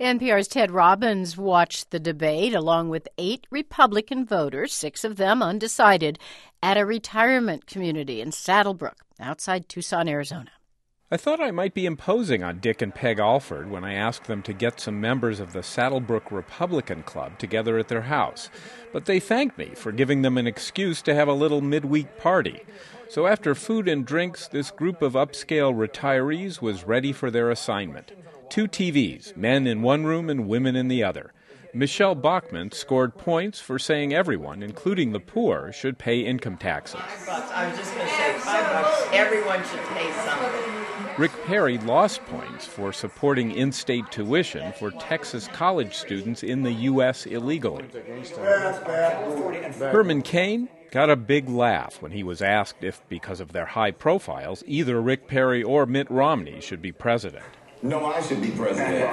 NPR's Ted Robbins watched the debate along with 8 Republican voters, 6 of them undecided, at a retirement community in Saddlebrook, outside Tucson, Arizona. I thought I might be imposing on Dick and Peg Alford when I asked them to get some members of the Saddlebrook Republican Club together at their house. But they thanked me for giving them an excuse to have a little midweek party. So after food and drinks, this group of upscale retirees was ready for their assignment. 2 TVs, men in one room and women in the other. Michelle Bachmann scored points for saying everyone, including the poor, should pay income taxes. $5. I was just going to say $5. Everyone should pay something. Rick Perry lost points for supporting in-state tuition for Texas college students in the U.S. illegally. Herman Cain got a big laugh when he was asked if, because of their high profiles, either Rick Perry or Mitt Romney should be president. No, I should be president.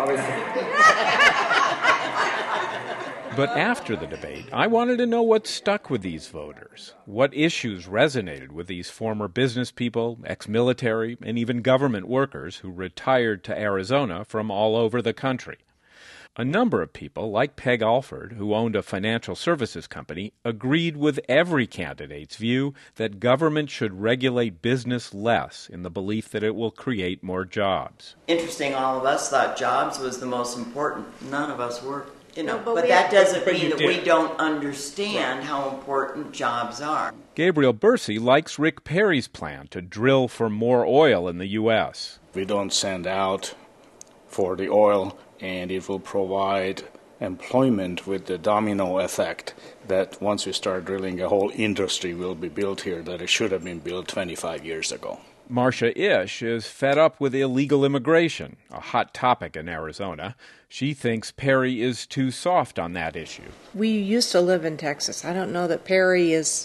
But after the debate, I wanted to know what stuck with these voters, what issues resonated with these former business people, ex-military, and even government workers who retired to Arizona from all over the country. A number of people, like Peg Alford, who owned a financial services company, agreed with every candidate's view that government should regulate business less in the belief that it will create more jobs. Interesting, all of us thought jobs was the most important. None of us were. But that doesn't mean that we don't understand how important jobs are. Gabriel Bursey likes Rick Perry's plan to drill for more oil in the U.S. We don't send out for the oil, and it will provide employment with the domino effect that once we start drilling, a whole industry will be built here that it should have been built 25 years ago. Marcia Ish is fed up with illegal immigration, a hot topic in Arizona. She thinks Perry is too soft on that issue. We used to live in Texas. I don't know that Perry has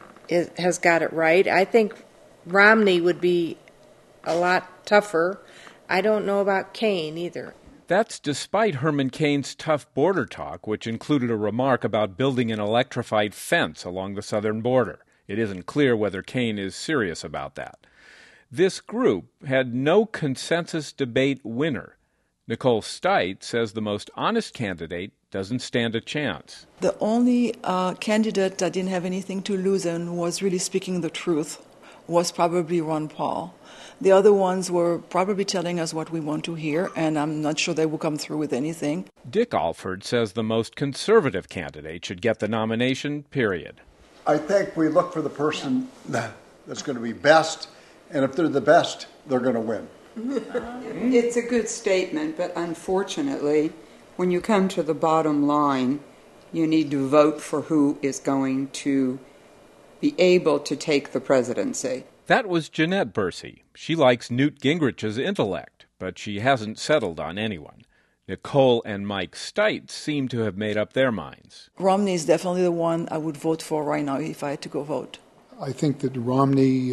got it right. I think Romney would be a lot tougher. I don't know about Cain either. That's despite Herman Cain's tough border talk, which included a remark about building an electrified fence along the southern border. It isn't clear whether Cain is serious about that. This group had no consensus debate winner. Nicole Stite says the most honest candidate doesn't stand a chance. The only candidate that didn't have anything to lose and was really speaking the truth was probably Ron Paul. The other ones were probably telling us what we want to hear, and I'm not sure they will come through with anything. Dick Alford says the most conservative candidate should get the nomination, period. I think we look for the person that's going to be best, and if they're the best, they're going to win. It's a good statement, but unfortunately, when you come to the bottom line, you need to vote for who is going to be able to take the presidency. That was Jeanette Bursey. She likes Newt Gingrich's intellect, but she hasn't settled on anyone. Nicole and Mike Stite seem to have made up their minds. Romney is definitely the one I would vote for right now if I had to go vote. I think that Romney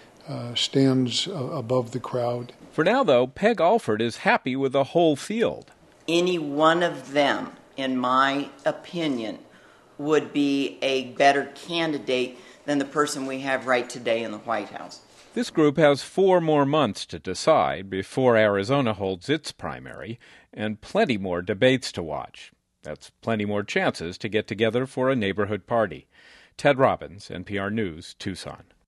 stands above the crowd. For now, though, Peg Alford is happy with the whole field. Any one of them, in my opinion, would be a better candidate than the person we have right today in the White House. This group has 4 more months to decide before Arizona holds its primary, and plenty more debates to watch. That's plenty more chances to get together for a neighborhood party. Ted Robbins, NPR News, Tucson.